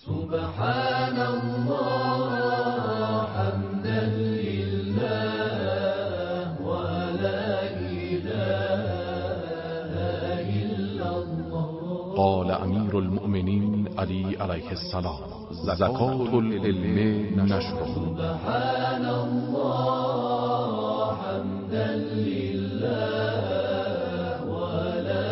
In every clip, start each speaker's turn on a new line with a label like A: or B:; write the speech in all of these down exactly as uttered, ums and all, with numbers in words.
A: سبحان الله حمدا لله ولا إله إلا الله.
B: قال امیر المؤمنین علی علیه السلام: زکات العلم نشره.
A: سبحان الله حمدا لله ولا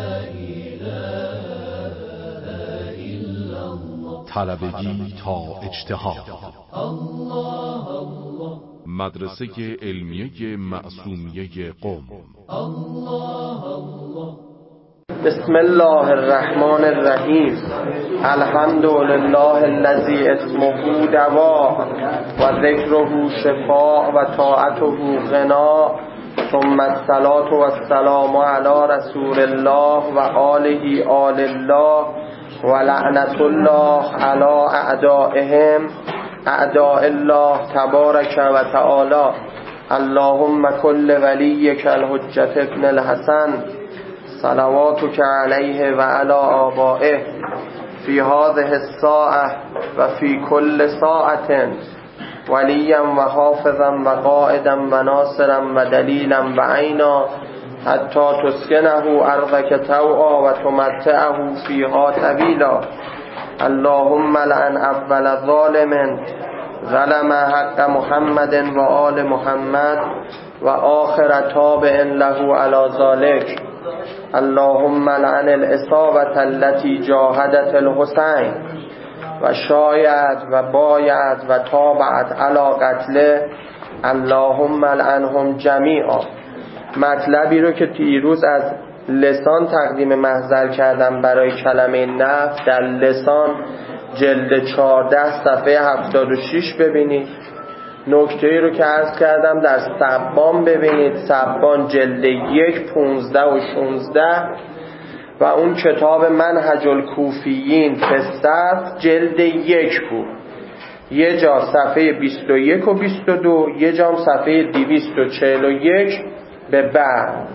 A: إله إلا الله.
B: طلبگی تا اجتهاد.
A: الله الله.
B: مدرسه علمیه معصومیه قم.
A: الله الله.
C: بسم الله الرحمن الرحیم. الحمد لله الذی اسمه دوا و ذکره شفاء و طاعته غنا، ثم الصلاة و السلام علی رسول الله و آله آل الله و لعنت الله علی اعدائهم اعداء الله تبارک و تعالی. اللهم کل ولیک الحجة ابن الحسن صلواتك علیه و علی آبائه فی هذه الساعة و فی کل ساعة ولیا و حافظا و قائدا و ناصرا و دلیلا و عینا حتی تسکنه ارضک طوعا و تمتعه فیها طویلا. اللهم لعن اول ظالم ظلم حق محمد و آل محمد و آخر تابع له علی ذلک. اللهم لعن العصابة التي جاهدت الحسین و شایعت و بایعت و تابعت علی قتله. اللهم لعنهم جمیعا. مطلبی رو که دیروز از لسان تقدیم محضر کردم برای کلمه نفس، در لسان جلد چهارده صفحه هفتاد و شش ببینید. نکته‌ای رو که عرض کردم در سبان ببینید، سبان جلد یک پونزده و شونزده و اون کتاب منهج الکوفیین فصل جلد یک بود. یه جا صفحه بیست و یک و بیست و دو، یه جا صفحه دویست و چهل و یک به بعد.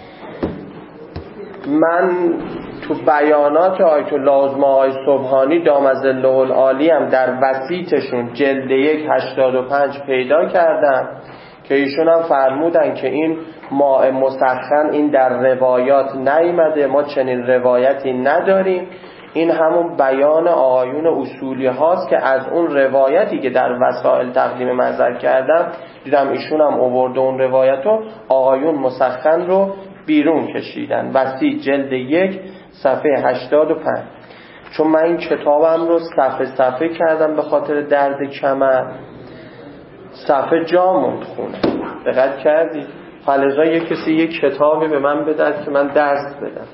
C: من تو بیانات آیت الله عظمی آقای سبحانی دام ظله العالی هم در وسیطشون جلد یک هشتاد و پنج پیدا کردم که ایشون هم فرمودن که این ماء مسخن این در روایات نیامده، ما چنین روایتی نداریم. این همون بیان آقایون اصولی هاست که از اون روایتی که در وسائل تقدیم محضر کردم دیدم ایشون هم آورده اون روایتو، آقایون مسخن رو بیرون کشیدن. وسیط جلد یک صفحه هشتاد و پنج. چون من این کتابم رو صفحه صفحه کردم به خاطر درد کمر، صفحه جا موند خونه. دقت کردی؟ فلزا یک کسی یک کتابی به من بده که من درس بدم.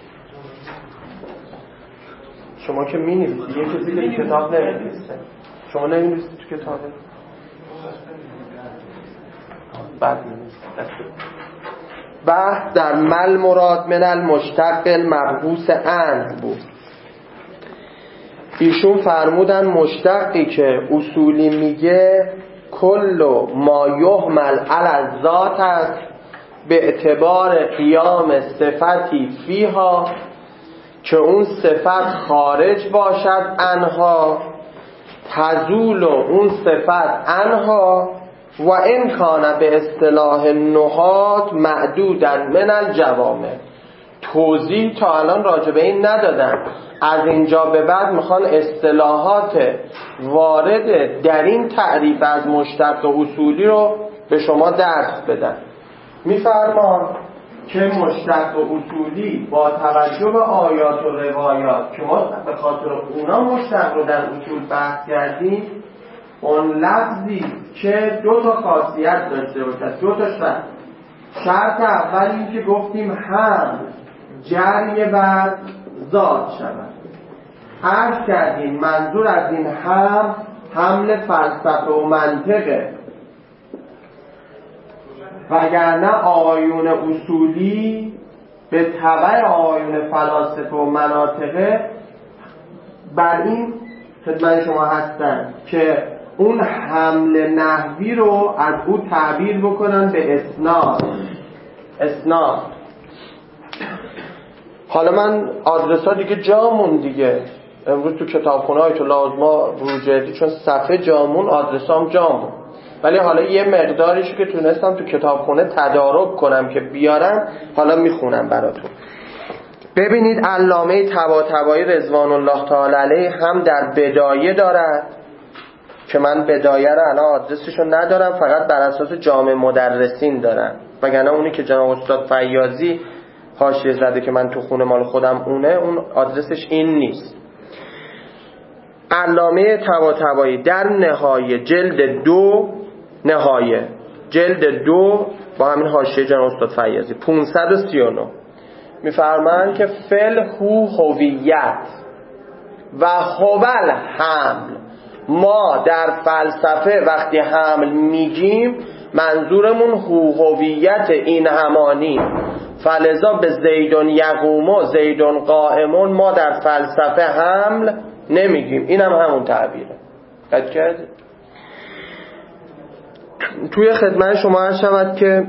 C: شما که می نویسید، یک کسی که تو کتاب نمی‌نویسه. شما نمی‌نویسید تو کتابه؟ بعد نویسید. بحث در مل مراد من المشتق المبحوث عنه بود. ایشون فرمودن مشتقی که اصولی میگه کل ما یحمل علی الذات است به اعتبار قیام صفتی فیها، که اون صفت خارج باشد عنها، تزول اون صفت عنها و این کان به اصطلاح نحات معدودن من الجوامع. توضیح تا الان راجع به این ندادن، از اینجا به بعد میخوان اصطلاحات وارد در این تعریف از مشتق اصولی رو به شما درس بدن. میفرمان که مشتق اصولی با توجه به آیات و روایات که ما به خاطر اونا مشتق رو در اصول بحث کردیم، اون لفظی که دو تا خاصیت داشته باشه، دو تا شرط. شرط اول این که گفتیم هم جری بر ذات شود. عرض کردیم منظور از این هم حمل فلسفه و منطقه، وگرنه آیون اصولی به تبع آیون فلاسفه و مناطقه بر این خدمت شما هستن که اون حمل نحوی رو از او تعبیر بکنن به اسناد. اسناد حالا من آدرس ها دیگه جامون دیگه امروز تو کتابخونه های تو لازما بروجردی چون صفحه جامون آدرسام جامون، ولی حالا یه مقداریشو که تونستم تو کتابخونه تدارک کنم که بیارم حالا میخونم براتون. ببینید علامه طباطبایی رضوان الله تعالی علیه هم در بدایه دارد که من بدایه رو الان آدرسشو ندارم، فقط بر اساس جامع مدرسین دارم، وگرنه اونی که جناب استاد فیاضی حاشیه زده که من تو خونه مال خودم اونه، اون آدرسش این نیست. علامه طباطبایی در نهایه جلد دو، نهایه جلد دو با همین حاشیه جناب استاد فیاضی پانصد و سی و نه میفرمان که فل هو هویت و هوال حمل. ما در فلسفه وقتی حمل میگیم منظورمون هو هویت این همانی، فلذا به زیدون یقوم و زیدون قائمون ما در فلسفه حمل نمیگیم، این هم همون تعبیره. قد کردید؟ توی خدمت شما عرض شود که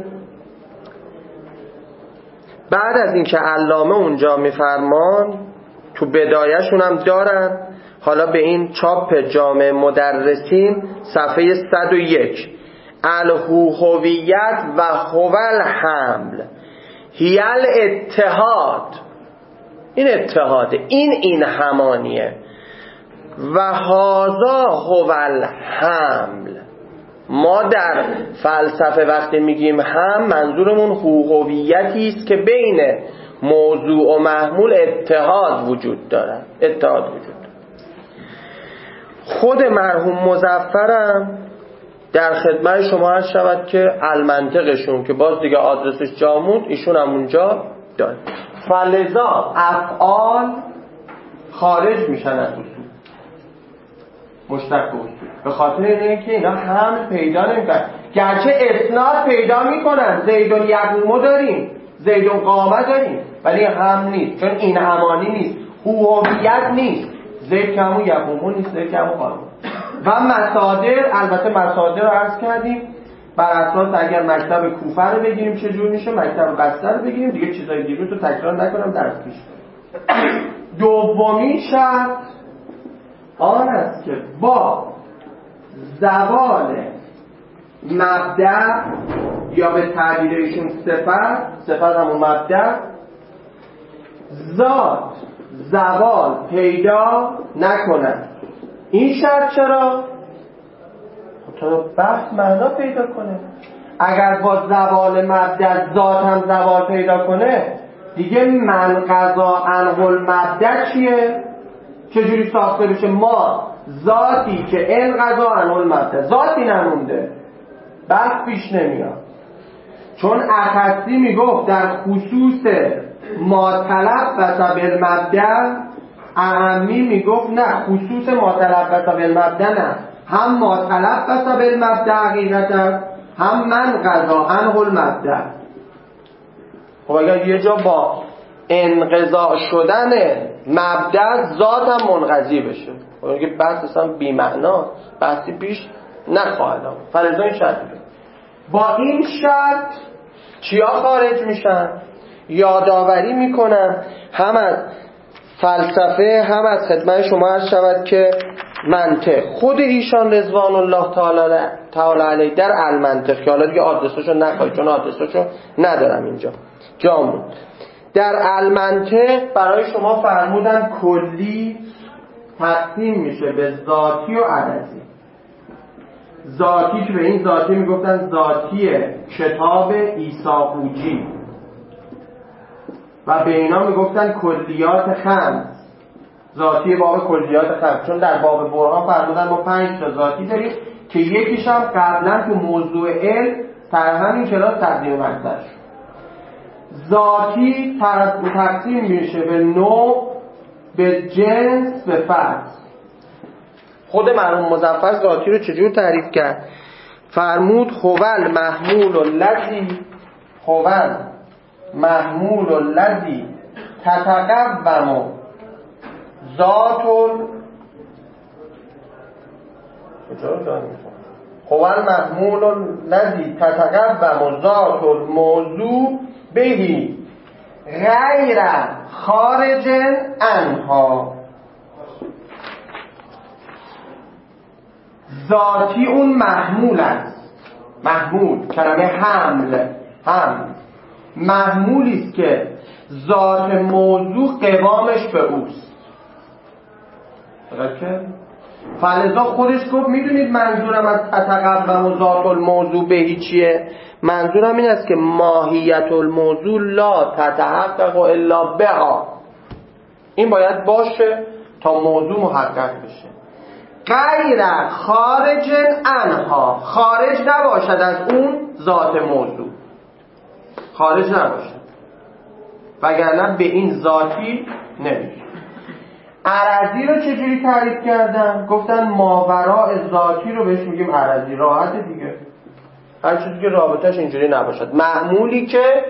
C: بعد از اینکه علامه اونجا میفرمان تو بدایشون هم دارن، حالا به این چاپ جامع مدرسین صفحه صد و یک الهو هویت و هوال حمل هیال اتحاد، این اتحاده، این این همانیه، و هازا هوال حمل. ما در فلسفه وقتی میگیم هم منظورمون هویتی است که بین موضوع و محمول اتحاد وجود داره، اتحاد وجود داره. خود مرحوم مظفرم در خدمت شما عرض شود که المنطقشون که باز دیگه آدرسش جامود ایشون هم اونجا داره، فلذا افعال خارج میشن از اصول، مشتق به اصول، به خاطر اینه که اینا حمل پیدا نمیکنن، گرچه اسناد پیدا میکنن، زیدون یقومو داریم، زیدون قامه داریم، ولی هم نیست، چون این همانی نیست، هویت نیست، زید که همون یقومو نیست، زید که همون قامه. و مصادر، البته مصادر رو عرض کردیم بر اساس اگر مکتب کوفه رو بگیریم چجور میشه، مکتب بسته رو بگیریم، دیگه چیزای دیگه رو تکرار نکنم درس پیش. دومین شرط آن است که با زوال مبدأ یا به تعبیرشون صفت، صفت همون مبدأ، ذات زوال پیدا نکنند. این شرط چرا؟ تا بحث معنا پیدا کنه. اگر با زوال مبدأ ذات هم زوال پیدا کنه دیگه من قضا انقل مبدأ چیه؟ چجوری ساخته بشه؟ ما ذاتی که ان قضا انقل مبدأ، ذاتی نمونده، بحث پیش نمیاد. چون اخصی میگفت در خصوص ما تلبس بالمبدأ، اهمی میگفت نه، خصوص ما تلبس بالمبدأ نه، هم ما تلبس بالمبدأ حقیقتا، هم من قضا انقل مبدأ. خب اگر یه جا با انقضا شدن مبدأ ذات هم منقضی بشه، خب اگه بحث اصلا بی معنا، بحثی پیش نخواهد آمد. فلذا این شرط بید. با این شرط چیا خارج میشن؟ یادآوری میکنم هم از فلسفه هم از خدمت شما عرض شود که منطق. خود ایشان رضوان الله تعالی علیه در المنطق که حالا دیگه آدرساشو نخواهید چون آدرساشو ندارم اینجا جامون، در المنطق برای شما فرمودن کلی تقسیم میشه به ذاتی و عددی. ذاتی که به این ذاتی میگفتن ذاتی کتاب عیساقوجی و به اینا میگفتن کلیات خمس، ذاتی باب کلیات خمس، چون در باب برهان فرمودن ما پنج تا ذاتی داریم که یکیش هم قبلا تو موضوع علم در همین کلاس تقدیم مطلب شد. ذاتی تقسیم میشه به نوع، به جنس، به فصل. خود مرحوم مظفر ذاتی رو چجور تعریف کرد؟ فرمود هوال محمول الذی، هوال محمول الذی تتقوم ذات هوال محمول الذی تتقوم ذات الموضوع بهی غیر خارج عنها. ذاتی اون محمول است. محمول، کلمه حمل، حمل محمولی است که ذات موضوع قوامش به اوست. درسته؟ فلذا خودش گفت میدونید منظورم از تتقوم و ذات الموضوع بهی چیه؟ منظورم این است که ماهیت الموضوع لا تتحقق الا بها. این باید باشه تا موضوع محقق بشه. غیر خارج عنها، خارج نباشد از اون ذات موضوع، خارج نباشد، وگرنه به این ذاتی نمیشه. عرضی رو چجوری تعریف کردن؟ گفتن ماوراء ذاتی رو بهش میگیم عرضی. راحت دیگه، هر چیزی که رابطش اینجوری نباشد، معمولی که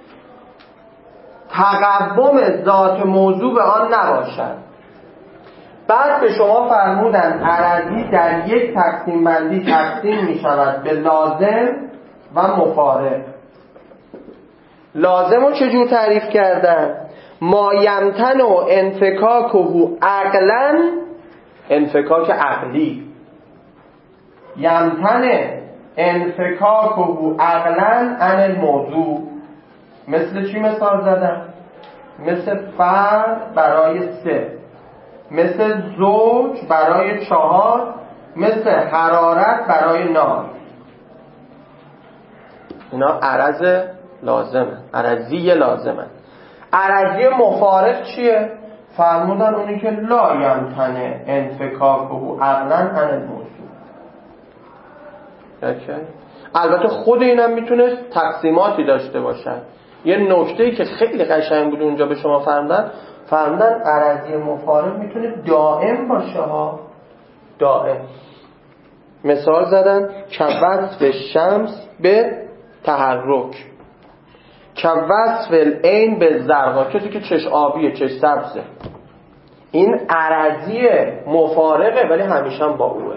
C: تقوم ذات موضوع به آن نباشد. بعد به شما فرمودن عرضی در یک تقسیم بندی تقسیم می شود به لازم و مفارق. لازم رو چجور تعریف کردن؟ ما یمتن و انفکاکه عقلا، انفکاک عقلی، یمتن انفکاکه عقلا عن الموضوع. مثل چی مثال زدن؟ مثل فرد برای سه، مثل زوج برای چهار، مثل حرارت برای نار. اینا عرض لازمه، عرضی لازمه. عرضی مفارق چیه؟ فرمودن اونی که لا یمتنه انفکاکه عقلا عن الموضوع. البته خود اینم میتونه تقسیماتی داشته باشد. یه نکته‌ای که خیلی قشنگ بود اونجا به شما فرمودن، فرمودن عرضی مفارق میتونه دائم باشه ها، دائم. مثال زدن كوصف شمس به تحرک، كوصف العین به زرقا، کسی که چش آبیه چش سبزه. این عرضی مفارقه ولی همیشه هم با اوه.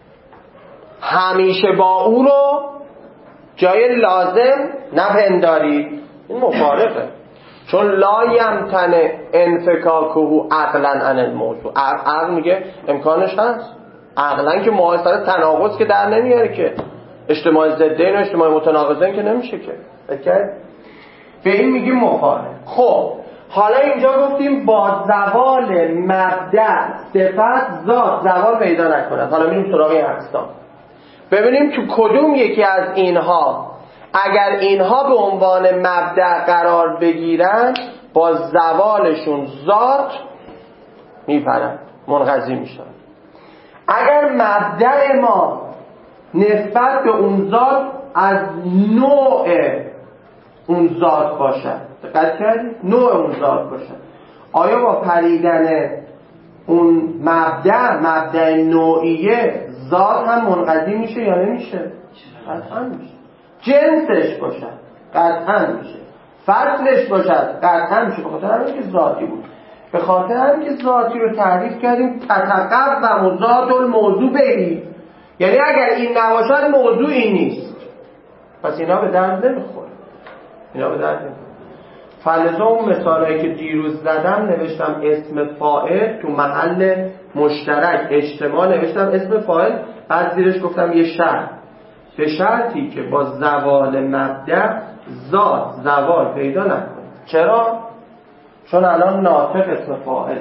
C: همیشه با او رو جای لازم نپندارید، این مفارقه. چون لا یمتن انفکاکه عقلا عن الموضوع. عقل میگه امکانش هست، عقلا که معاصر تناقض که در نمیاره که، اجتماع ضدین و اجتماع متناقضین که نمیشه که. به این میگیم مفارق. خب حالا اینجا گفتیم با زوال مبدأ صفت ذات زوال پیدا نکند. حالا میریم سراغ این اقسام، ببینیم که کدوم یکی از اینها اگر اینها به عنوان مبدأ قرار بگیرن با زوالشون ذات میپرن، منقضی میشن. اگر مبدأ ما نسبت به اون ذات از نوع اون ذات باشد، دقت کردید؟ نوع اون ذات باشد، آیا با پریدن اون مبدأ مبدأ نوعیه ذات هم منقضی میشه یا نمیشه؟ قطعا میشه. جنسش باشد قطعا میشه، فصلش باشد قطعا میشه. به خاطر همین که ذاتی بود، به خاطر همین که ذاتی رو تعریف کردیم تتقوم و ذات الموضوع بهی، یعنی اگر این نباشد موضوعی نیست. پس اینا به درد نمیخوره، اینا به درد نمیخوره. فلذا اون مثالایی که دیروز زدم نوشتم اسم فاعل تو محل مشترک اجتماع، نوشتم اسم فاعل، بعد زیرش گفتم یه شرط، به شرطی که با زوال مبدأ ذات زوال پیدا نکنه. چرا؟ چون الان ناطق اسم فاعل،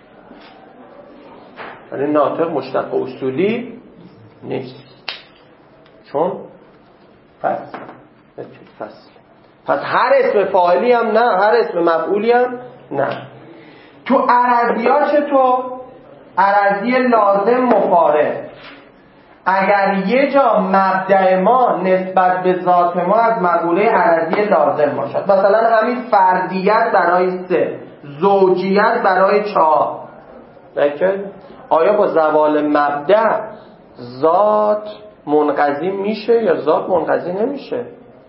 C: ولی ناطق مشتق اصولی نیست، چون فصل فصل. پس هر اسم فاعلی هم نه، هر اسم مفعولی هم نه. تو عرضی ها چطور؟ عرضی لازم مفارق. اگر یه جا مبدأ ما نسبت به ذات ما از مقوله عرضی لازم باشد، مثلا همین فردیت برای سه، زوجیت برای چهار، آیا با زوال مبدأ ذات منقضی میشه یا ذات منقضی نمیشه؟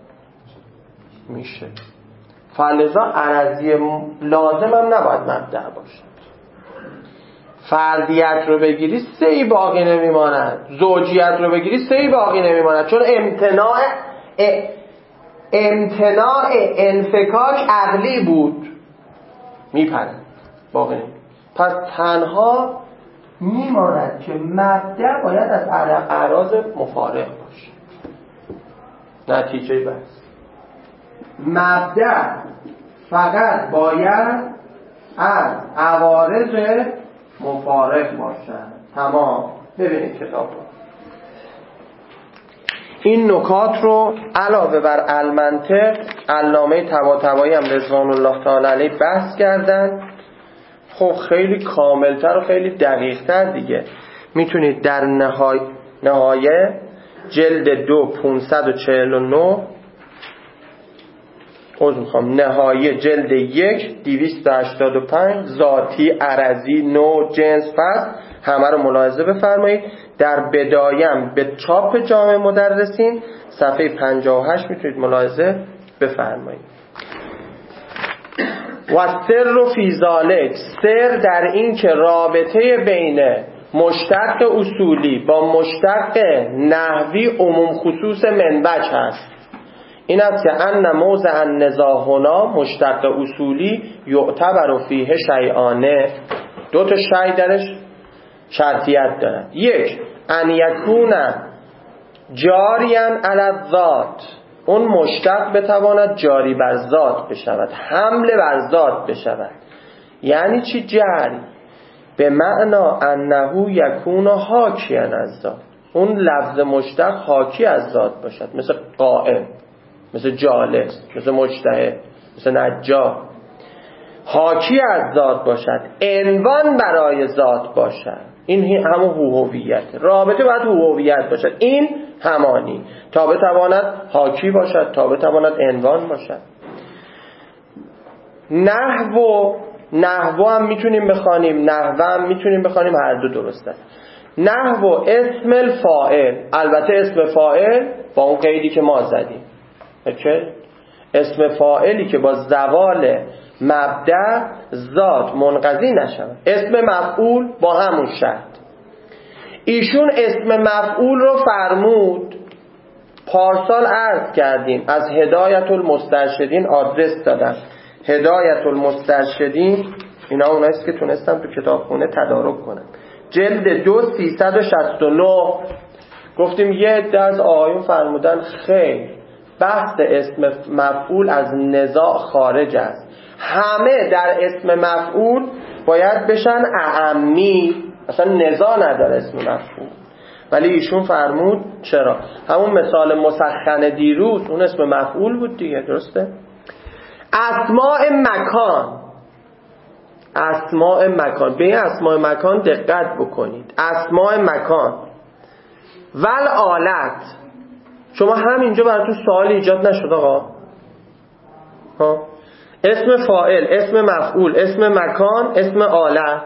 C: میشه. فلذا عرضی لازم هم نباید مبدأ باشد. فردیت رو بگیری سهی باقی نمیماند، زوجیت رو بگیری سهی باقی نمیماند، چون امتناع امتناع انفکاک عقلی بود، میپرد باقی نمیماند. پس تنها میماند که مبدأ باید از اعراض مفارق باشه. نتیجه بس مبدأ فقط باید از عوارض مفارق باشد. تمام. ببینید کتاب رو. این نکات رو علاوه بر المنطق علامه طباطبایی هم رضوان الله تعالی علیه بحث کردن. خب خیلی کاملتر و خیلی دقیقتر دیگه. میتونید در نهای... نهایه جلد دو پونصد و چهل و نه عوض میخوام نهایه جلد یک دویست و هشتاد و پنج ذاتی، عرضی، نوع، جنس، فصل همه رو ملاحظه بفرمایید. در بدایم به چاپ جامع مدرسین صفحه پنجاه و هشت میتونید ملاحظه بفرمایید. و سر و فی ذالک، سر در این که رابطه بین مشتق اصولی با مشتق نحوی عموم خصوص منبج هست. این است که ان موضع النزاع هنا مشتق اصولی یعتبر فیه شیئانه، دو تا شیء درش شرطیت دارد. یک، ان یکون جاریا علی الذات، اون مشتق بتواند جاری بر ذات بشود، حمل بر ذات بشود. یعنی چی جاری؟ به معنا انه یکون حاکیا از ذات، اون لفظ مشتق حاکی از ذات باشد، مثل قائم، مثل جالس، مثل مجتهد، مثل نجار. حاکی از ذات باشد، عنوان برای ذات باشد. این همون هویت، رابطه باید هویت باشد. این همانی تا بتواند حاکی باشد، تا بتواند عنوان باشد. نحو نحو هم میتونیم بخوانیم، نحو هم میتونیم بخوانیم، هر دو درسته. نحو اسم الفاعل، البته اسم فاعل با اون قیدی که ما زدیم. اوکی؟ اسم فاعلی که با زوال مبدأ ذات منقضی نشود. اسم مفعول با همون شرط. ایشون اسم مفعول رو فرمود، پارسال عرض کردیم، از هدایت المسترشدین آدرس دادن. هدایت المسترشدین اینا اوناییست که تونستم تو کتابخونه تدارک کنم. جلد دو سیصد و شصت و نه. گفتیم یه عده از آقایون فرمودن خیر، بحث اسم مفعول از نزاع خارج است، همه در اسم مفعول باید بشن اعمی، اصلا نزاع نداره اسم مفعول. ولی ایشون فرمود چرا؟ همون مثال مسخن دیروز اون اسم مفعول بود دیگه، درسته؟ اسماء مکان، اسماء مکان، به این اسماء مکان دقت بکنید. اسماء مکان ول آلت، شما همینجا براتون سوال ایجاد نشد آقا؟ ها؟ اسم فاعل، اسم مفعول، اسم مکان، اسم آلت،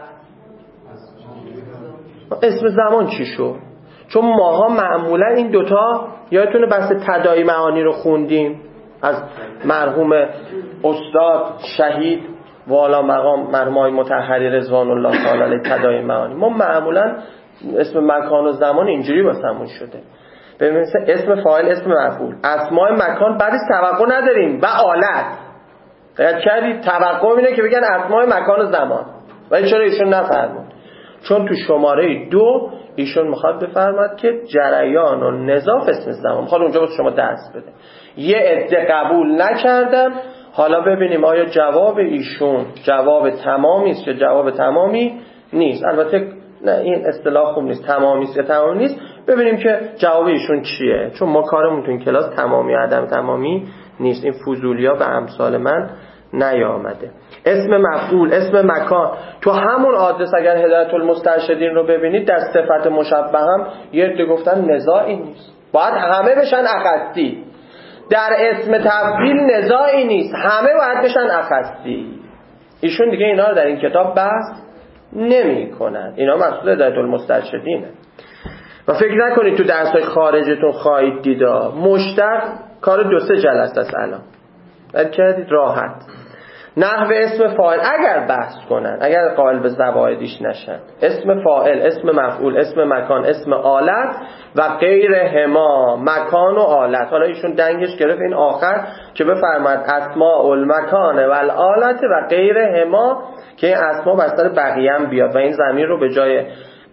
C: اسم زمان چی شد؟ چون ماها معمولا این دوتا، یادتونه بحث تداعی معانی رو خوندیم از مرحوم استاد شهید والا مقام مرحوم آقای مطهری رضوان الله تعالی علیه تداعی معانی. ما معمولا اسم مکان و زمان اینجوری واسمون شده. ببینید اسم فاعل، اسم مفعول، اسماء مکان بعدش توقع نداریم و آلت. دقت کردید؟ توقع اینه که بگن اسماء مکان و زمان. ولی چرا ایشون نفرمود؟ چون تو شماره دو ایشون میخواد بفرماد که جریان و نظاف اسم زمان، میخواد اونجا واسه شما درس بده. یه عده قبول نکردن. حالا ببینیم آیا جواب ایشون جواب تمامی است یا جواب تمامی نیست. البته نه، این اصطلاح خوب نیست، تمامی است یا تمامی نیست. ببینیم که جواب ایشون چیه، چون ما کارمون تو این کلاس تمامی و عدم تمامی نیست. این فضولیا به امثال من نیامده. اسم مفعول، اسم مکان، تو همون آدرس اگر هدایت المسترشدین رو ببینید در صفت مشبه هم یه عده گفتن نزاعی نیست، باید همه بشن اخصی. در اسم تفضیل نزاعی نیست، همه باید بشن اخصی. ایشون دیگه اینا رو در این کتاب بحث نمی کنن. اینا مقصود هدایت المسترشدینه. و فکر نکنید تو درس‌های خارجتون خواهید دیدا مشتق کار دو سه جلسه است. الان بعد کردید راحت. نحو اسم فاعل اگر بحث کنن، اگر قائل به زوایدش نشن، اسم فاعل، اسم مفعول، اسم مکان، اسم آلت و غیر هما، مکان و آلت. حالا ایشون دنگش گرفت این آخر که بفرماد اسماء المکان و الآلت و غیر هما، که این اسما بستر بقیه هم بیاد و این ضمیر رو به جای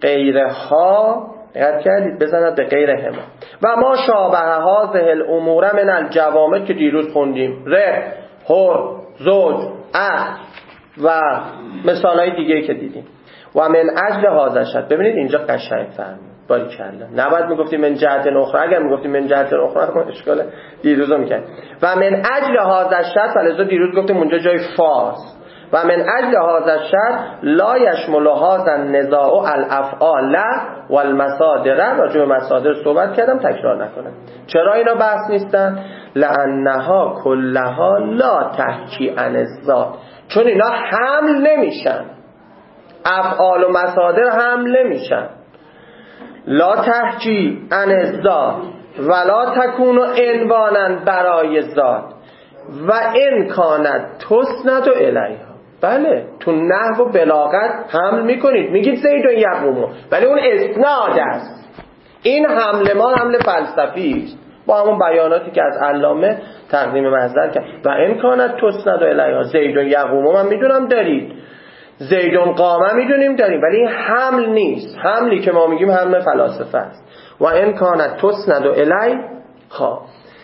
C: غیرها، دقت کردید بزند به غیرهما و ما شابه هذه الامور من الجوامع که دیروز خوندیم، ره، حر، زوج، عقل و مثالهای دیگه که دیدیم. و من اجل هذا شد، ببینید اینجا قشنگ فرمود باریکلا، نباید میگفتیم من جهت اخرى، اگر میگفتیم من جهت اخرى ما اشکال دیروزو میکرد. و من اجل هذا شد، فلذا دیروز گفتیم اونجا جای فاس. و من اجل هذا شد لا یشمل هذا النزاع الافعال والمصادر، راجع به مصادر صحبت کردم تکرار نکنم. چرا اینا بحث نیستن؟ لانها کلها لا تحکی عن الذات، چون اینا حمل نمیشن، افعال و مصادر حمل نمیشن. لا تحکی عن الذات ولا تکون عنوانا برای ذات و ان کانت تسند الیها. بله تو نحو و بلاغت حمل میکنید، میگید زید و یقوم، ولی اون اسناد است. این حمل ما حمل فلسفی است با همون بیاناتی که از علامه تقدیم محضر کرد. و ان کانت تسند الیها، زید و یقوم من میدونم دارید، زیدون قامه میدونیم داریم، ولی این حمل نیست. حملی که ما میگیم حمل فلاسفه است. و ان کانت تسند الیها،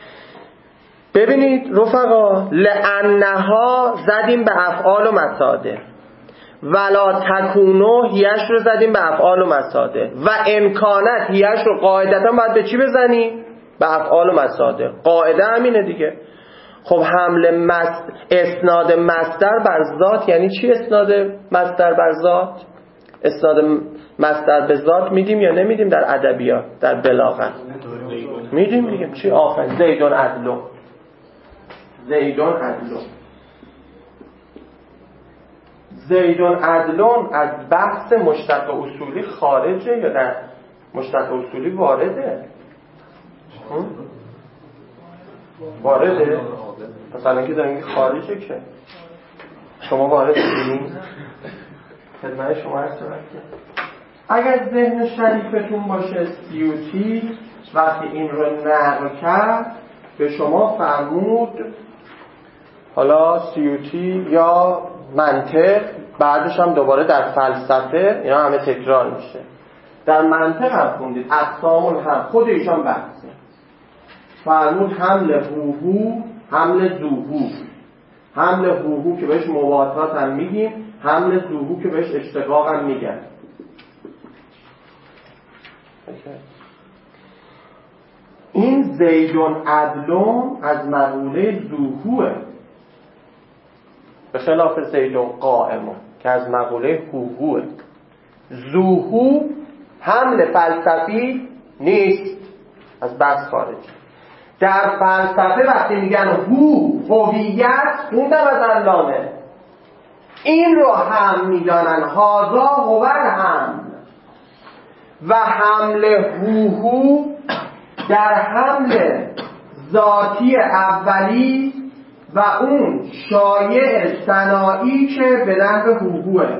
C: ببینید رفقا، لانها زدیم به افعال و مصادر، ولا تکونو هیش رو زدیم به افعال و مصادر، و امکانت هیش رو قاعدتا باید به چی بزنیم؟ به افعال و مصادر. قاعده همینه دیگه. خب حمل مست... اسناد مصدر بر ذات یعنی چی؟ اسناد مصدر بر ذات، اسناد مصدر به ذات میدیم یا نمیدیم در ادبیات، در بلاغت میدیم. میگیم چی؟ آفرین، زیدون عدلو، زیدون عدلون. زیدون عدلون از بحث مشتق اصولی خارجه یا در مشتق اصولی وارده؟ وارده؟ مثلا که داریم خارجه که شما وارد بودین خدمت شما هست که اگر ذهن شریفتون باشه سیوطی وقتی این رو نقل کرد به شما فرمود، حالا سیوطی یا منطق، بعدش هم دوباره در فلسفه، اینا همه تکرار میشه. در منطق هم خوندید اقسام هم خود ایشان بحثه، فرمود حمل هوهو، حمل زوهو. حمل هوهو که بهش مواتات هم میگیم، حمل زوهو که بهش اشتقاق هم میگن. این زیدون عدلون از مقوله زوهوه، به خلاف زیدون قائمون که از مقوله هوهوه. زوهو حمل فلسفی نیست، از بس خارج. در فلسفه وقتی میگن هو هویت، اون در از علامه این رو هم میدانن، هازا هوور هم و حمل هوهو در حمل ذاتی اولی و اون شایع ثنایی که به نحو هوهوه.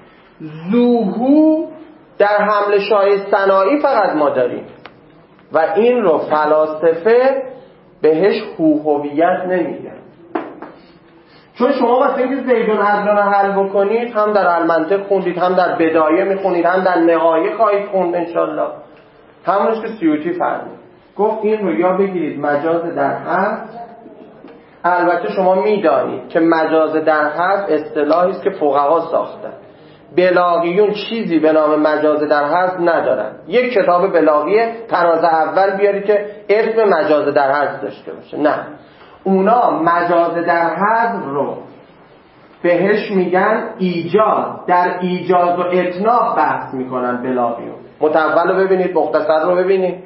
C: زوهو در حمل شایع ثنایی فقط ما داریم و این رو فلاسفه بهش هوهویت نمیگن. چون شما واسه اینکه زیدون عدلون حل بکنید هم در المنطق خوندید، هم در بدایه میخونید، هم در نهایه خواهید خوند انشالله. همونش که سیوطی فرمود، گفت این رو یا بگیرید مجاز در حد. البته شما میدانید که مجاز در حد اصطلاحی است که فقها ساختن. بلاغیون چیزی به نام مجاز در حد ندارن. یک کتاب بلاغی طراز اول بیاری که اسم مجاز در حد داشته باشه، نه. اونا مجاز در حد رو بهش میگن ایجاز، در ایجاز و اتناب بحث میکنن بلاغیون. متول رو ببینید، مختصر رو ببینید.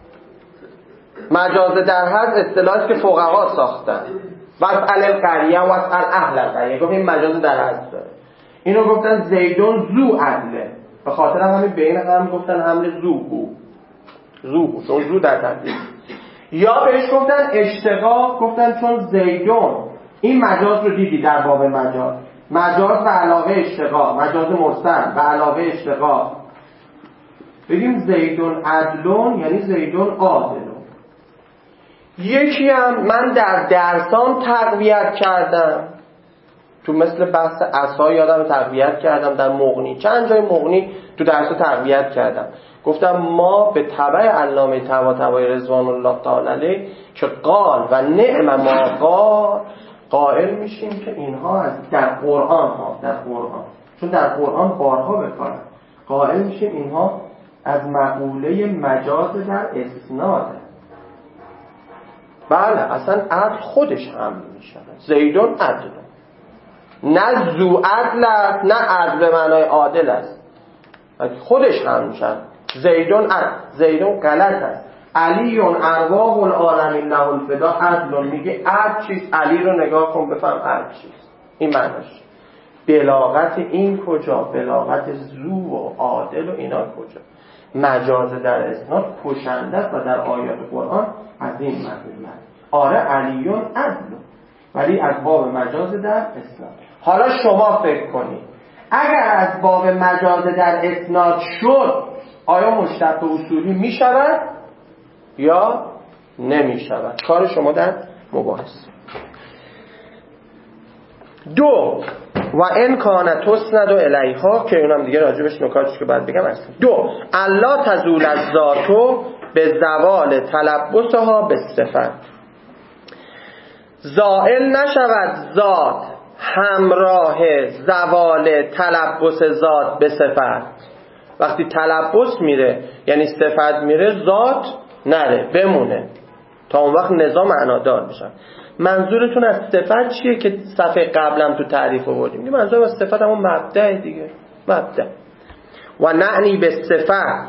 C: مجاز در حد اصطلاحی که فقها ساختن. واسأل القریه واسأل اهل القریه، گفت این مجاز در حد داره. اینو گفتن زیدون زو عدله، به خاطر همین بین هم گفتن حمل زوهو، زوهو چون زو در تدلیل. یا بهش گفتن اشتقاق، گفتن چون زیدون، این مجاز رو دیدی در باب مجاز، مجاز به علاوه اشتقاق، مجاز مرسل به علاوه اشتقاق. بگیم زیدون عدلون یعنی زیدون عادلون. یکی هم من در درسام تقویت کردم، تو مثل بحث عصا یادم تقویت کردم در مغنی، چند جای مغنی تو درس تقویت کردم، گفتم ما به تبع علامه طباطبایی رضوان الله تعالی علیه که قال و نعم ما قال قائل میشیم که اینها از در قرآن ها در قرآن چون در قرآن بارها بکارن، قائل میشیم اینها از مقوله مجاز در اسناده. بله اصلا عدل خودش هم میشه، زیدون عدل، نه زو عدل است نه عدل به معنای عادل است، خودش هم میشه. زیدون عدل، زیدون غلط است. علیون ارواح العالمین له الفدا عدل، میگه عدل چیست؟ علی رو نگاه کن بفهم عدل چیست. این معناش. بلاغت این کجا؟ بلاغت زو و عادل و اینا کجا؟ مجاز در اسناد کشنده است و در آیات قرآن از این معنی. آره علیون عدل، ولی از باب مجاز در اسناد. حالا شما فکر کنید اگر از باب مجاز در اسناد شد آیا مشتق اصولی می شود یا نمی شود؟ کار شما در مباحثه. دو و ان کان تسند الیها که اونم دیگه راجبش نکاتش که بعد بگم است. دو الله تزول از ذاتو به زوال تلبسها به صفت، زائل نشود ذات همراه زوال تلبس ذات به صفت. وقتی تلبس میره یعنی صفت میره، ذات نره بمونه تا اون وقت نظام معنادار بشن. منظورتون از صفت چیه که صفحه قبلم تو تعریف آوردیم؟ منظور از صفت همون مبدأ دیگه، مبدأ. و نعنی به صفت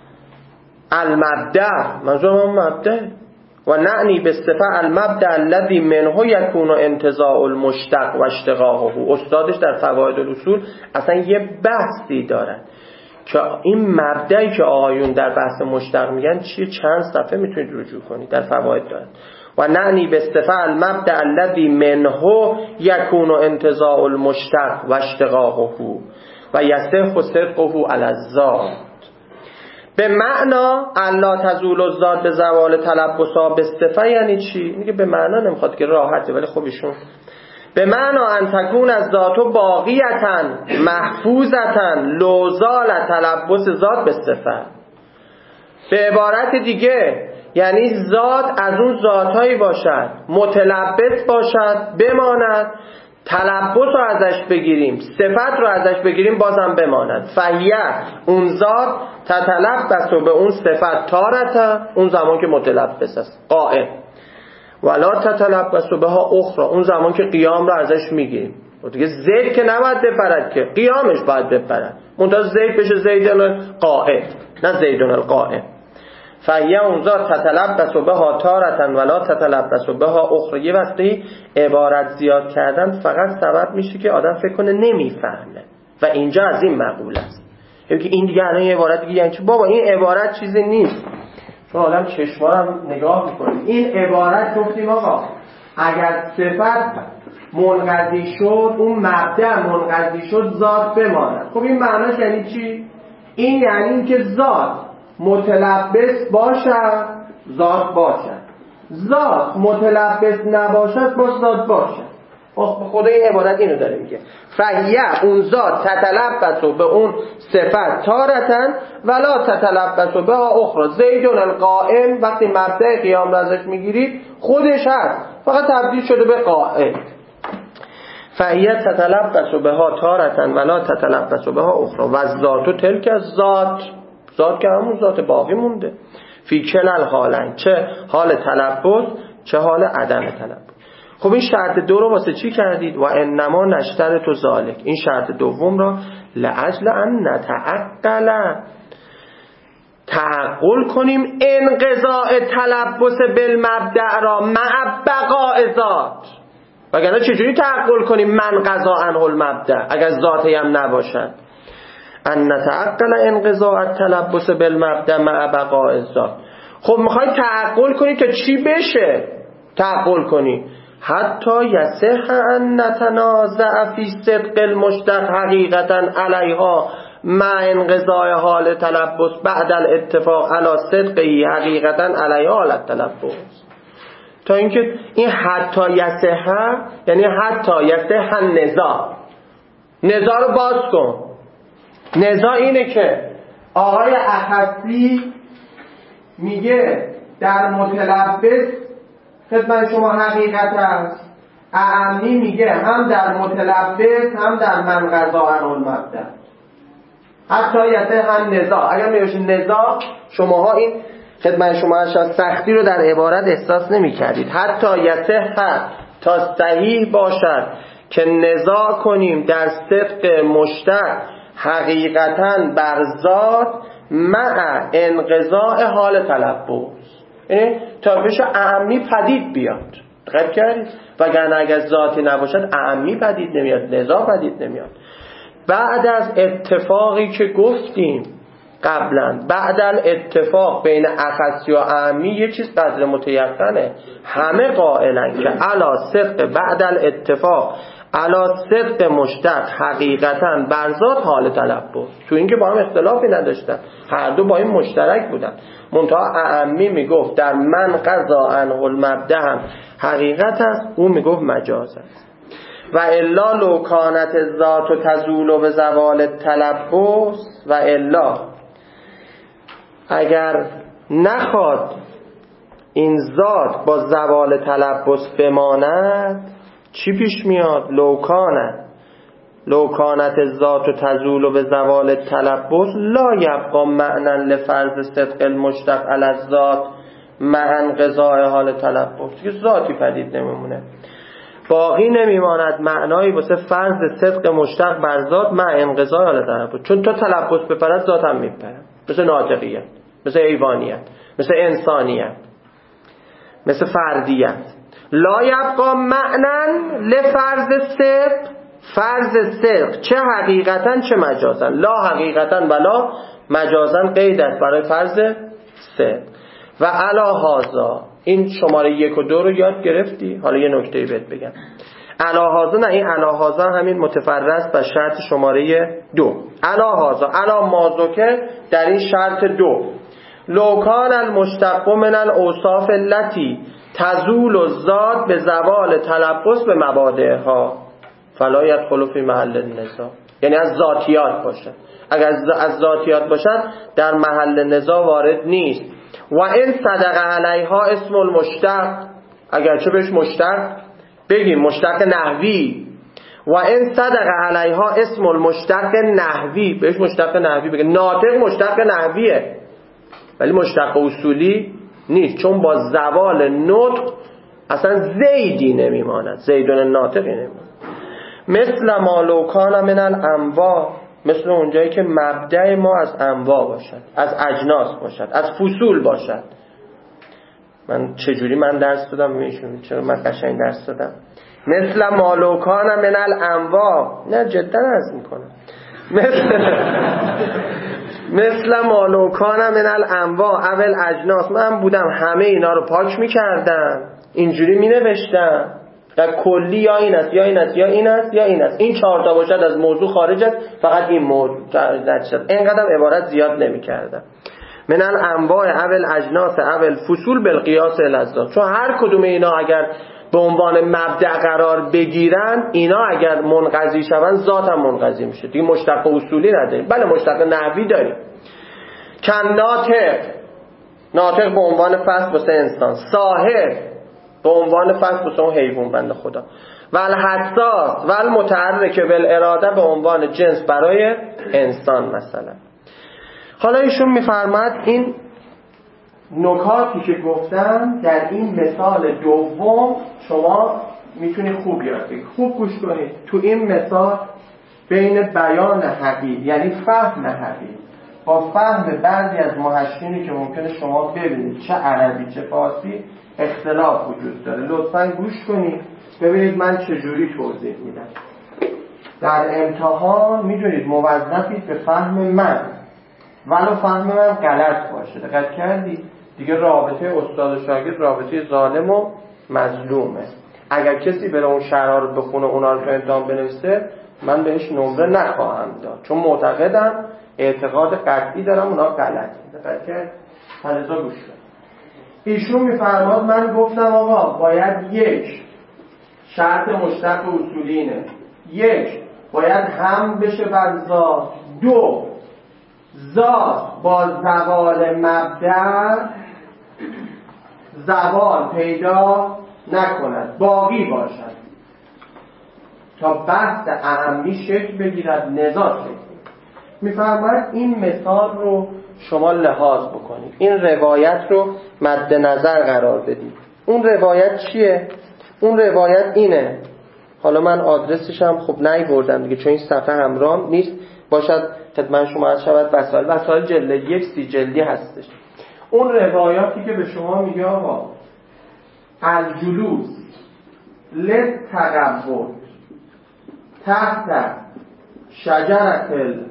C: المبدأ، منظور همون مبدأ. و نعنی به صفت المبدأ الذی منه یکون انتزاع المشتق و اشتقاقه. استادش در فواید الاصول اصلا یه بحثی دارن که این مبدأی که آقایون در بحث مشتق میگن چیه، چند صفحه میتونید رجوع کنید، در فواید دارن. و نعنی به صفت المبدأ الذی منه یکون انتزاع المشتق و اشتقاقه و یصح صدقه علی الذات. به معنا الله تزول الذات به زوال تلبسها به صفت یعنی چی؟ میگه به معنا نمیخواد که راحته، ولی خب ایشون به معنا ان تکون از ذاتو باقیتا محفوظتا لوزال تلبس ذات به صفت. به عبارت دیگه یعنی ذات از اون ذاتهایی باشد متلبس باشد بماند، تلبس رو ازش بگیریم صفت رو ازش بگیریم بازم بماند. فهیه اون ذات تتلبس و به اون صفت تارتا، اون زمان که متلبس است قائم، ولا تتلبس و بها اخرى، اون زمان که قیام رو ازش میگیریم. دیگه زید که نباید بپرد که قیامش باید بپرد، منتها زید بشه زیدن القائم نه زیدن القائم. فهیه اون ذات تتلبس و بها تارتا ولا تتلبس و بها اخرى. یه وقتی عبارت زیاد کردن فقط سبب میشه که آدم فکر کنه نمیفهمه و اینجا از این مقوله است. یعنی که این دیگه الان یه عبارت دیگه یعنی چی؟ بابا این عبارت چیزی نیست، چون آدم چشمارم نگاه میکنه. این عبارت گفتیم آقا اگر صفت منقضی شد اون مبدأ منقضی شد ذات بماند. خب این معناش یعنی چی؟ این یعنی این که ذات متلبس باشد ذات باشد، ذات متلبس نباشد باز ذات باشد. خدا این عبارت اینو داره میگه فهیه اون ذات تتلبس و به اون صفت تارتن ولا تتلبس و به اخرى. زیدون القائم وقتی مبدأ قیام رو ازش میگیرید خودش هست فقط تبدیل شده به قائم. فهیه تتلبس و به ها تارتن ولا تتلبس و به ها اخرى. و ذات و تلک از ذات، ذات که همون ذات باقی مونده. فی کلل حالن، چه حال تلبس چه حال عدم تلبس. خب این شرط دو رو واسه چی کردید؟ و انما نشترط و ذالک، این شرط دوم را لاجل ان نتعقل، تعقل کنیم انقضاء تلبس بالمبدأ را مع بقاء ذات. وگرنه چجوری تعقل کنیم من قضا عنه المبدأ اگر ذاتی هم نباشد؟ ان نتعقل انقضاء التلبس بالمبدأ مع بقاء ذات. خب میخوای تعقل کنی که چی بشه؟ تعقل کنی حتی یصح ان نتنازع فی صدق المشتق حقیقتا علیها مع انقضاء حال تلبس بعد الاتفاق علی صدقه حقیقتا علیها حال تلبس. تا اینکه این حتی یصح یعنی حتی یصح النزاع، نزاع رو باز کن. نزاع اینه که آقای اخصی میگه در متلبس خدمت شما حقیقت است، اعمی میگه هم در متلبس هم در من قضا عن المبدأ. حتی یصح النزاع، اگر میشه نزاع شماها این خدمت شما سختی رو در عبارت احساس نمی کردید. حتی یصح تا صحیح باشد که نزاع کنیم در صدق مشتق حقیقتاً بر ذات مع انقضاء حال تلبس، یعنی تا بشه اعمی پدید بیاد. دقت کردید؟ وگرنه اگر ذاتی نباشد اعمی پدید نمیاد، نزاع پدید نمیاد. بعد از اتفاقی که گفتیم قبلا، بعد از اتفاق بین اخصی و اعمی یه چیز قدر متیقنه، همه قائلن که علا صدق بعد از اتفاق علا صدق مشتق حقیقتا بر ذات حال تلبس. تو این که با هم اختلافی نداشتن، هر دو با این مشترک بودن. منتها اعمی میگفت در من قضا عنه المبدأ هم حقیقت است، اون میگفت مجاز است. و الا لو کانت ذات و تزول به زوال تلبس، و الا اگر نخواد این ذات با زوال تلبس بماند، چی پیش میاد؟ لو کانت لو کانت ذات و تزول به زوال تلبس لا یبقى معنا لفرض صدق المشتق علی الذات مع انقضاء حال تلبس. که ذاتی پدید نمیمونه، باقی نمیماند معنایی واسه فرض صدق مشتق بر ذات مع انقضاء حال تلبس. چون تا تلبس بپرد ذات هم میپره، مثل ناطقیت، مثل حیوانیت، مثل انسانیت، مثل فردیت. لا یبقى معنا لفرض صدق، فرض صدق چه حقیقتا چه مجازا، لا حقیقتا ولا مجازا قید است برای فرض صدق. و علا هازا، این شماره یک و دو رو یاد گرفتی؟ حالا یه نکته بهت بگم. علا هازا، نه این علا هازا همین متفرس به شرط شماره دو. علا هازا علا مازوکه در این شرط دو، لوکان المشتق من الاوصاف التي تزول الذات به زوال تلبس به مبادئها فلا يدخل فی محل النزاع. یعنی از ذاتیات باشد، اگر از ذاتیات باشد در محل نزاع وارد نیست. و این صدق علیها اسم المشتق، اگرچه بهش مشتق بگیم مشتق نحوی، و این صدق علیها اسم المشتق نحوی، بهش مشتق نحوی بگیم. ناطق مشتق نحویه ولی مشتق اصولی نیست، چون با زوال نطق اصلا زیدی نمیماند، زیدون ناطقی نمیماند. مثل ما لو کان من الانواع، مثل اونجایی که مبدأ ما از انواع باشد، از اجناس باشد، از فصول باشد. من چجوری من درس دادم میشون، چرا من قشنگ درس دادم؟ مثل ما لو کان من الانواع، نه جدا عرض میکنم، مثل مثل ما لو کان من الانواع اول اجناس، من بودم همه اینا رو پاک میکردم، اینجوری مینوشتم در کلی یا این است یا این است یا این است یا این است، این چهار تا باشد از موضوع خارج است، فقط این موضوع درج شد. اینقدر عبارت زیاد نمی‌کردم. من الانواع اول اجناس اول فصول بالقیاس الذات، چون هر کدوم اینا اگر به عنوان مبدأ قرار بگیرن، اینا اگر منقضی شوند ذات هم منقضی میشه دیگه. مشتق اصولی نداریم، بله مشتق نحوی داریم. کن ناطق، ناطق به عنوان فصل واسه انسان، صاحب به عنوان فصل واسه اون حیوان بنده خدا، و الحساس و المتحرک بالاراده به عنوان جنس برای انسان مثلا. حالا ایشون میفرماد این نکاتی که گفتم در این مثال دوم شما میتونید خوب یاد بگیرید. خوب گوش کنید. تو این مثال بین بیان حقیق یعنی فهم حقیق با فهم بعضی از محشرینی که ممکنه شما ببینید چه عربی چه فارسی اختلاف وجود داره. لطفاً گوش کنید ببینید من چجوری توضیح میدم. در امتحان میدونید موظفید به فهم من، ولو فهم من غلط باشه. دقت کردید دیگه رابطه استاد و شاگرد رابطه ظالم و مظلومه. اگر کسی بره اون شرح رو بخونه اونا رو تو امتحان بنویسه من بهش نمره نخواهم داد، چون معتقدم اعتقاد قطعی دارم اونا غلطه. دقت کرد؟ فلزا گوش کن. ایشون میفرماد من گفتم آقا باید یک شرط مشتق اصولی اینه، یک باید هم بشه بر ذات، دو ذات با زوال مبدأ زوال پیدا نکند، باقی باشد تا بحث اهمی شکل بگیرد، نزاع شکل بگیرد. میفرماید این مثال رو شما لحاظ بکنید، این روایت رو مد نظر قرار بدید. اون روایت چیه؟ اون روایت اینه، حالا من آدرسش هم خب نیاوردم دیگه چون این صفحه همراه نیست، باشد خدمت شما عرض شود وسایل وسایل جلد یک سی جلدی هستش. اون روایاتی که به شما میگه آقا الجلوس للتقبل تحت شجرت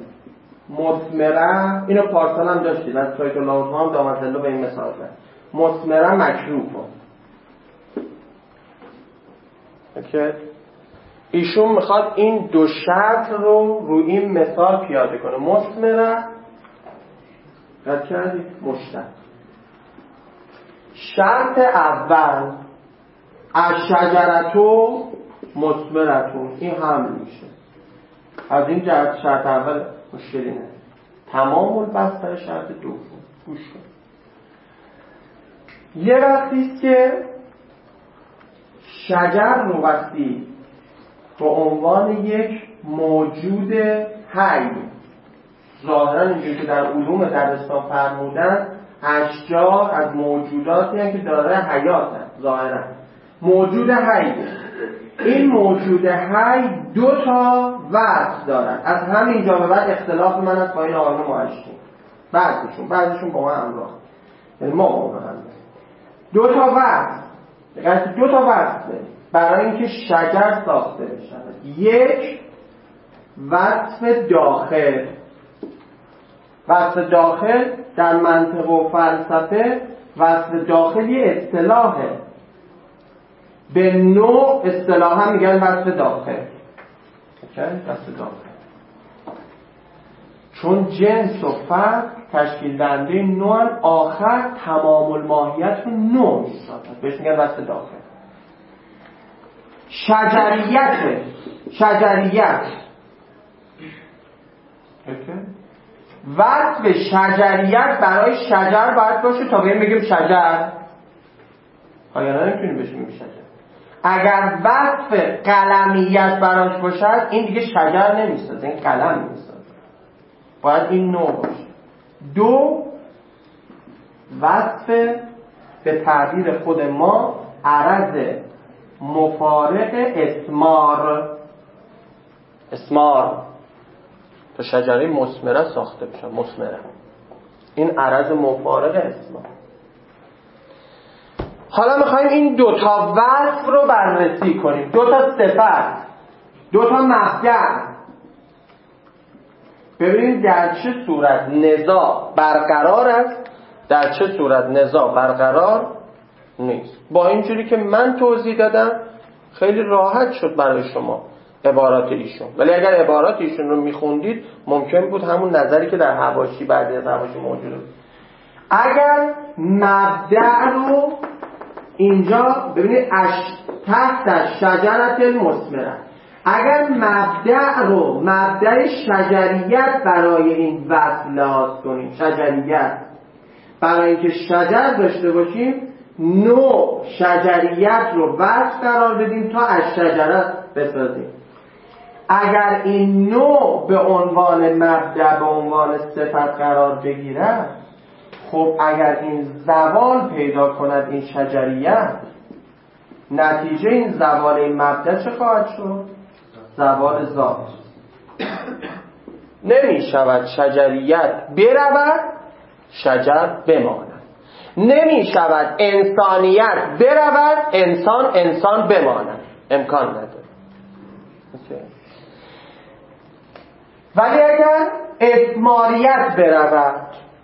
C: مثمره، اینو پارسال هم داشتید از سایت الله هم دامدلو به این مثال زد، مثمره مکروه. اوکی، ایشون میخواد این دو شرط رو رو این مثال پیاده کنه. مثمره رد کردید مشتق. شرط اول از شجرتو مثمرتون، این حمل میشه. از این جهت شرط اول مشکلی نه، تمام البحث سر شرط دوم. گوش کن. یه وقتیست که شجر رو وقتی به عنوان یک موجود حی، ظاهرا اینجوری که در علوم دبستان فرمودن اشجار از موجوداتی هستند که داره حیات هست، ظاهرا موجود حی. این موجود حی دو تا وصف دارن. از همینجا به بعد اختلاف من از با این آقایون معشقین، بعضیشون بعضیشون با ما همراه، یعنی ما با ما همراه. دو تا وصف، دو تا وصف برای اینکه شجر ساخته بشه. یک وصف داخل. وصف داخل در منطق و فلسفه وصف داخلی اصطلاحه، به نوع اصطلاحا میگن وصف داخل. وصف داخل چون جنس و فرد تشکیل دهنده نوع، آخر تمام الماهیت رو نوع میسازد، بهش میگن وصف داخل. شجریت شجریت وصف شجریت برای شجر باید باشه تا بهم بگیم شجر، آیا نمیتونیم بهش بگیم شجر. اگر وصف قلمیت براش باشد این دیگه شجر نمیسازه، این قلم میسازه، باید این نوع باشه. دو وصف به تعبیر خود ما عرض مفارق اسمار. اسمار تا شجره مثمره ساخته بشه، مثمره، این عرض مفارق اسمار. حالا میخوایم این دوتا وصف رو بررسی کنیم، دوتا صفت، دوتا مبدأ، ببینیم در چه صورت نزاع برقرار است، در چه صورت نزاع برقرار نیست. با اینجوری که من توضیح دادم خیلی راحت شد برای شما عبارات ایشون، ولی اگر عبارات ایشون رو میخوندید ممکن بود همون نظری که در حواشی بعضی از حواشی موجوده بود. اگر مبدأ رو اینجا ببینید اش تحت شجرت مثمره، اگر مبدأ رو مبدأ شجریت برای این وصف لحاظ کنیم، شجریت برای اینکه شجر داشته باشیم نوع شجریت رو وصف قرار بدیم تا از شجرت بسازیم. اگر این نوع به عنوان مبدأ به عنوان صفت قرار بگیرد، خب اگر این زوال پیدا کند این شجریت، نتیجه این زوال این مبدأ چه خواهد شد؟ زوال ذات. نمی شود شجریت برود شجر بماند، نمی شود انسانیت برود انسان انسان بماند، امکان نداره. ولی اگر اسماریت برود،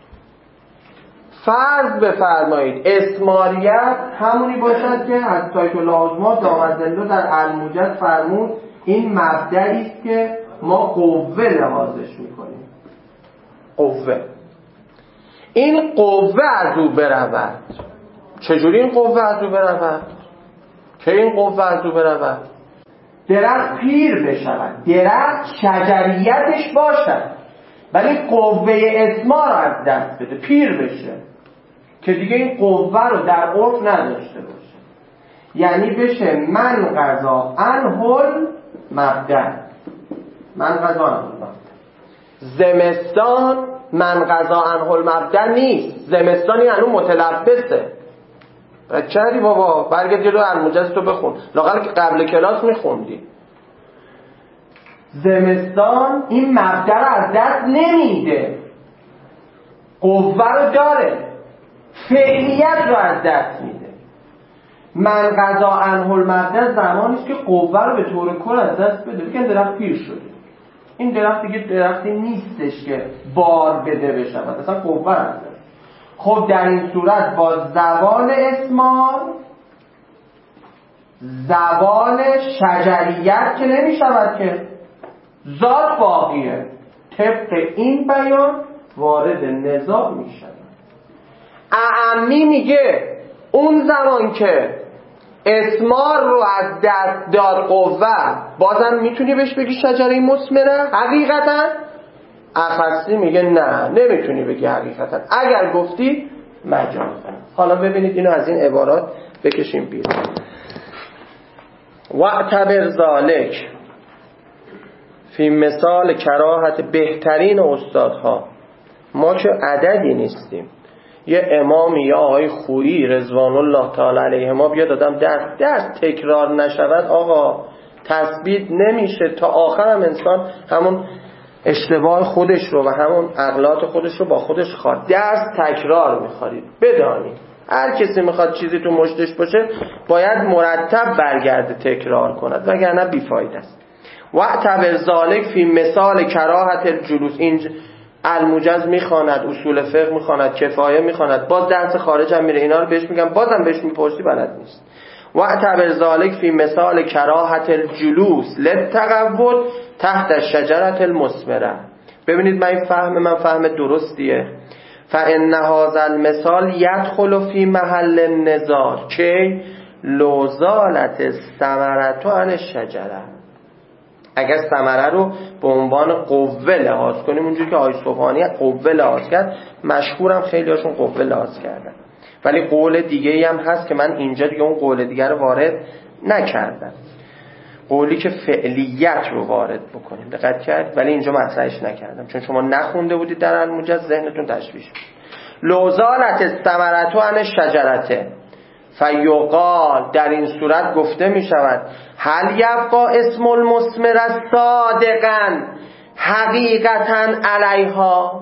C: فرض بفرمایید اسماریت همونی باشد که از سایت لازما دامدلو در الموجد فرمود این مبدعی است که ما قوه لحاظش میکنیم. قوه، این قوه از او برود، چجوری این قوه از او برود؟ که این قوه از او برود؟ درخت پیر بشود، درخت شجریتش باشد ولی قوه اسما رو از دست بده، پیر بشه که دیگه این قوه رو در عرف نداشته باشه. یعنی بشه من قضا انهل مبدأ، من قضا انهل مبدأ. زمستان من قضا انهل مبدأ نیست، زمستانی هنو متلبسه. چری بابا برگرد جلو الموجز تو بخون، لااقل که قبل کلاس میخوندی. زمستان این مبدأ رو از دست نمیده، قوه رو داره، فعلیت رو از دست میده. من قضا انهل مبدأ زمانیست که قوه رو به طور کل از دست بده، بگن درخت پیر شده، این درخت دیگه درختی نیستش که بار بده بشه، مثلا قوه رو از دست. خب در این صورت با زوال اسمار، زوال شجریت که نمی شود که ذات باقیه، طبق این بیان وارد نزاع می شود. اعمی میگه اون زمان که اسمار رو از دست داد قوه، بازم میتونی بهش بگی شجره مثمره حقیقتا؟ اخصی میگه نه، نمیتونی بگی حقیقتا، اگر گفتی مجازا. حالا ببینید اینو از این عبارات بکشیم بیرون. واعتبر ذالک فی مثال کراهت. بهترین استادها، ما که عددی نیستیم، یه امامی یا آقای خویی رضوان الله تعالی علیهما بیا دادم درس درس تکرار نشود آقا تثبیت نمیشه، تا آخر هم انسان همون اشتباه خودش رو و همون اغلاط خودش رو با خودش خواد. درس تکرار میخواد، بدانید هر کسی میخواد چیزی تو مشتش باشه باید مرتب برگرده تکرار کند، وگرنه بیفایده است. واعتبر ذالک فی مثال کراهت الجلوس. این الموجز میخواند، اصول فقه میخواند، کفایه میخواند، باز درس خارج هم میره، اینا رو بهش میگم، بازم بهش میپرسی بلد نیست. واعتبر ذالک فی مثال کراهت الجلوس للتقوت تحت الشجرة المثمرة. ببینید من این فهم من فهم درستیه. فان هذا المثال يدخل فی محل النزاع که لو زالت الثمرة عن الشجرة. اگر ثمره رو به عنوان قوه لحاظ کنیم، اونجوری که آقای سبحانی قوه لحاظ کرد، مشهورم خیلی هاشون قوه لحاظ کردن، ولی قول دیگه ای هم هست که من اینجا دیگه اون قول دیگه رو وارد نکردم، قولی که فعلیت رو وارد بکنیم، دقت کرد، ولی اینجا مطرحش نکردم چون شما نخونده بودید در الموجز، ذهنتون تشویش شد. لوزالت الثمرة عن الشجرة فیقال، در این صورت گفته می شود هل یبقى اسم المثمر صادقا حقیقتا علیها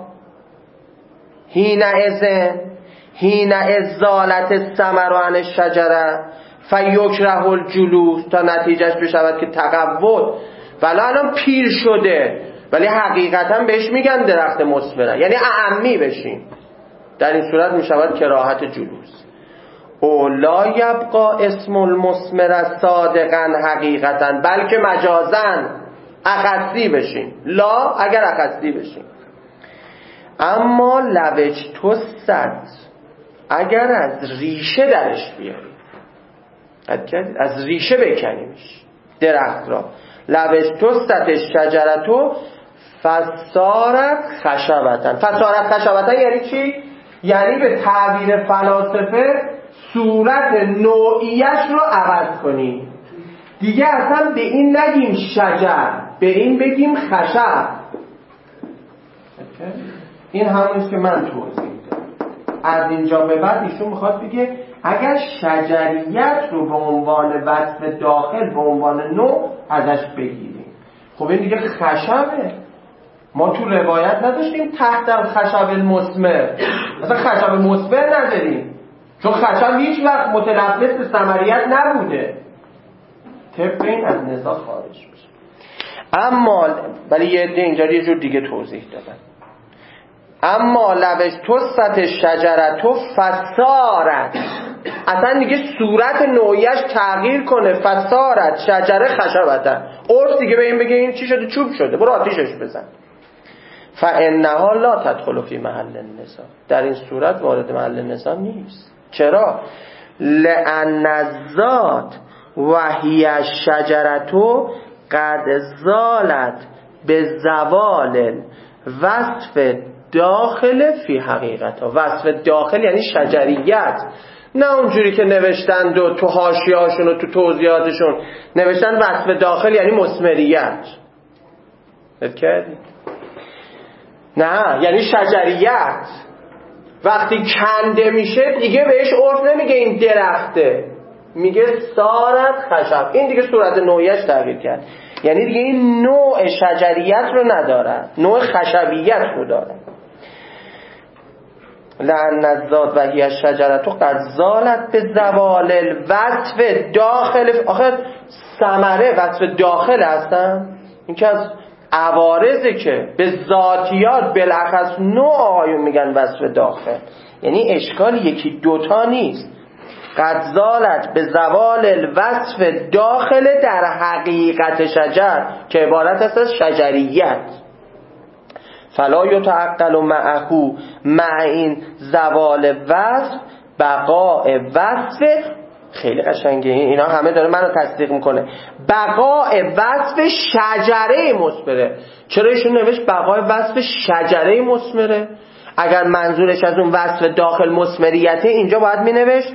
C: حین اذن حین ازالت الثمر عن الشجره فیکره الجلوس، تا نتیجهش بشود که تقوت، ولی الان پیر شده ولی حقیقتا بهش میگن درخت مثمره، یعنی اعمی بشین، در این صورت می شود کراهت جلوس. او لا یبقى اسم المثمر صادقا حقیقتا بلکه مجازا اخصی بشین، لا اگر اخصی بشین. اما لوج توست، اگر از ریشه درش بیاری، از ریشه بکنیمش درخت را، لوج توست شجرتو فصارت خشبتن. فصارت خشبتن یعنی چی؟ یعنی به تعبیر فلاسفه صورت نوعیش رو عوض کنی، دیگه اصلا به این نگیم شجر، به این بگیم خشب. این همونیست که من توضیح دادم. از اینجا به بعد ایشون میخواد بگه اگر شجریت رو به عنوان وصف داخل به عنوان نوع ازش بگیریم، خب این دیگه خشبه. ما تو روایت نداشتیم تحت خشب المثمر، مثلا خشب مثمر نداریم چون خشب هیچ وقت متلبس به ثمریت نبوده، طبق این از نزاع خارج میشه. اما ولی یه عده اینجا یه جور دیگه توضیح دادن. اما لوش توست شجرتو فسارت، اصلا دیگه صورت نوعیش تغییر کنه، فسارت شجره خشبتن، عرف دیگه به این بگه این چی شده؟ چوب شده، برو آتیشش بزن. فانها لا تدخل فی محل النزاع، در این صورت وارد محل النزاع نیست. چرا؟ لأن الذات و هی الشجرة قد زالت به زوال وصف داخل فی حقیقتا. وصف داخل یعنی شجریت، نه اونجوری که نوشتند و تو حاشیه‌هاشون و تو توضیحاتشون نوشتن وصف داخل یعنی مثمریت. نه، یعنی شجریت. وقتی کنده میشه دیگه بهش عرف نمیگه این درخته، میگه سارت خشب. این دیگه صورت نوعیش تغییر کرد، یعنی دیگه این نوع شجریت رو نداره، نوع خشبیت رو داره. لأن الذات و هی الشجرة قد زالت به زوال الوصف داخل. آخه ثمره وصف داخل هستن، این که از عوارضه که به ذاتیات بالاخص نوع آیون میگن وصف داخل، یعنی اشکال یکی دوتا نیست. قد زالت به زوال الوصف داخل در حقیقت شجر که عبارت است از شجریت. فلا یتعقل معه، مع این زوال وصف بقاء وصف. خیلی قشنگه، اینا همه داره منو تصدیق میکنه. بقاء وصف شجره مثمره. چرا ایشون نوشت بقاء وصف شجره مثمره؟ اگر منظورش از اون وصف داخل مثمریته، اینجا باید مینوشت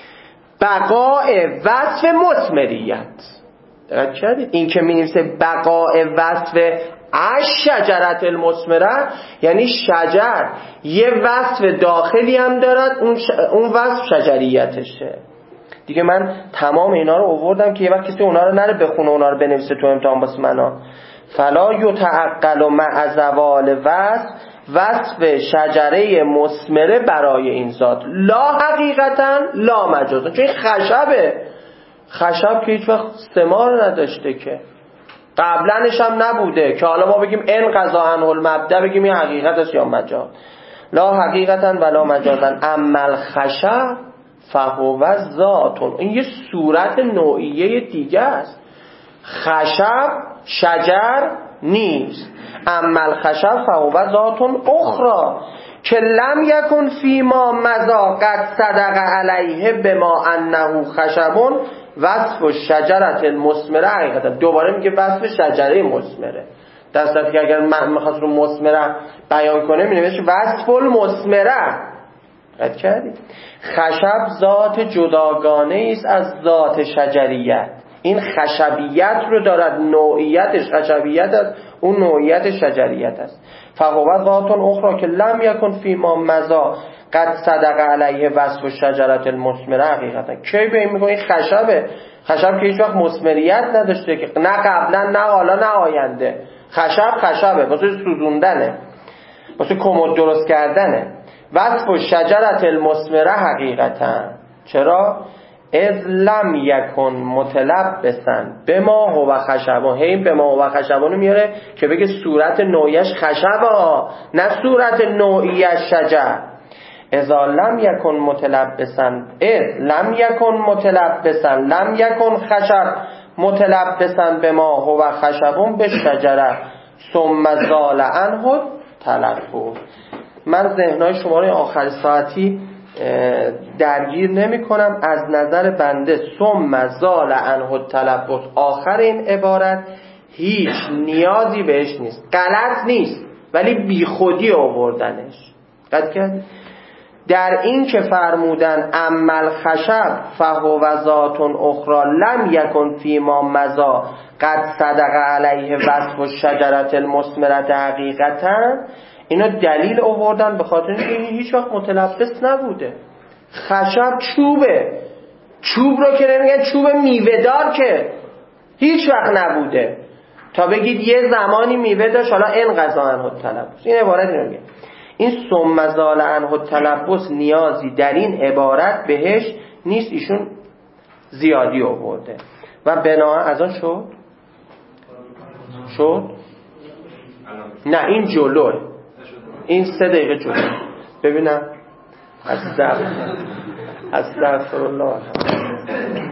C: بقاء وصف مثمریت. دقیق کردید؟ این که مینویسه بقاء وصف از شجرت المثمره یعنی شجر یه وصف داخلی هم دارد، اون, ش... اون وصف شجریتشه. دیگه من تمام اینا رو آوردم که یه وقت کسی اونا رو نره بخونه، اونا رو بنویسه تو امتحان واسه منا. فلا یتعقل مع زوال وصف وصف شجره مثمره برای این ذات، لا حقیقتا لا مجازا. چون این خشبه، خشب که هیچ وقت ثمار نداشته که، قبلنش هم نبوده که حالا ما بگیم ان قضا عنه المبدا بگیم این حقیقت است یا مجاز. لا حقیقتا ولا مجازا. اما الخشب فهو ذات. این یه صورت نوعیه دیگه است. خشب شجر نیست. اما الخشب فهو ذات اخرى که لم یکن فیما مضا قد صدق علیه بما انه خشب وصف الشجرة المثمره. حقیقتا دوباره میگه وصف شجره مثمره، در صورتی که اگر من میخواست رو مثمره بیان کنه مینوشت وصف المثمره. قد کردید؟ خشب ذات جداگانه است از ذات شجریت. این خشبیت رو دارد، نوعیتش خشبیت است، اون نوعیت شجریت است. فهو ذات اخرى که لم یکن فیما مضا قد صدق علیه وصف الشجرة المثمره. حقیقتا کی به این میگه این خشبه؟ خشب که هیچ وقت مثمریت نداشته که، نه قبلا نه حالا نه آینده. خشب خشبه، واسه سوزوندنه، واسه کمد درست کردنه. وصف الشجرة المثمره حقیقتا. چرا؟ اذ لم یکن متلبسا بما هو خشبان. هی بما هو خشبانو میاره که بگه صورت نوعیش خشبه، نه صورت نوعیش شجر. اذا لم یکن متلبسا، اذ لم یکن متلبسا لم یکن خشب متلبسا بما هو خشبون به شجره ثم زال عنه تلبس. من ذهنهای شما رو آخر ساعتی درگیر نمی کنم. از نظر بنده ثم زال عنه تلبس آخر این عبارت هیچ نیازی بهش نیست، غلط نیست ولی بی خودی آوردنش. قد کرد در این که فرمودن عمل خشب فهو ذات اخرى لم یکن فیما مضا قد صدق علیه وصف الشجرة المثمره حقیقتا، اینا دلیل آوردن به خاطر اینکه هیچ وقت متلبس نبوده. خشب چوبه، چوب رو که نمیگن چوب میوه‌دار که هیچ وقت نبوده تا بگید یه زمانی میوه داشت حالا انقضا عنه التلبس. این عبارت اینو میگه. این ثم زال عنه التلبس نیازی در این عبارت بهش نیست، ایشون زیادی آورده و بناهن از آن شد شد نه این جلوه، این سه دقیقه جلو. ببینم استغفر استغفر الله.